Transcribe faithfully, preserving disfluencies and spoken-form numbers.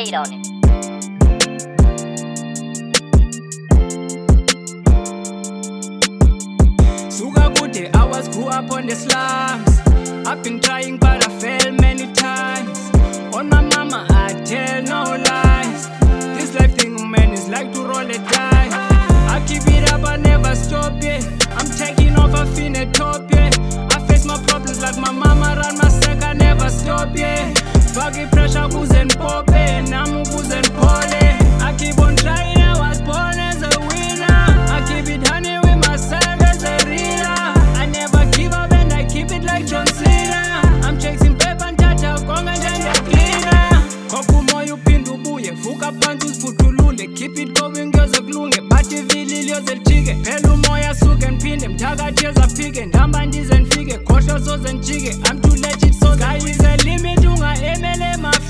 Wait on it. Suga Kude, I was grew up on the slums. I've been trying but I failed many times. On my mama I tell no lies. This life thing man is like to roll a die. I keep it up, I never stop, yeah. I'm taking off, I feel a top, yeah. I face my problems like my mama run my sack, I never stop, yeah. Fucking pressure, booze and pop, and I'm booze and pole. I keep on trying, I was born as a winner. I keep it honey with myself as a reader. I never give up and I keep it like John Cena. I'm chasing paper and tata, konga njanja cleaner. Kopu moyo pindu buye, fuka pantu sputulule. Keep it going, girls a glunge, bati vili lioze chige. Pelu moya suke mpinde, mtaga cheza pige. Ndamba ndize nfige, kosho soze nchige. I'm too legit so sky is a limit, unga emele ma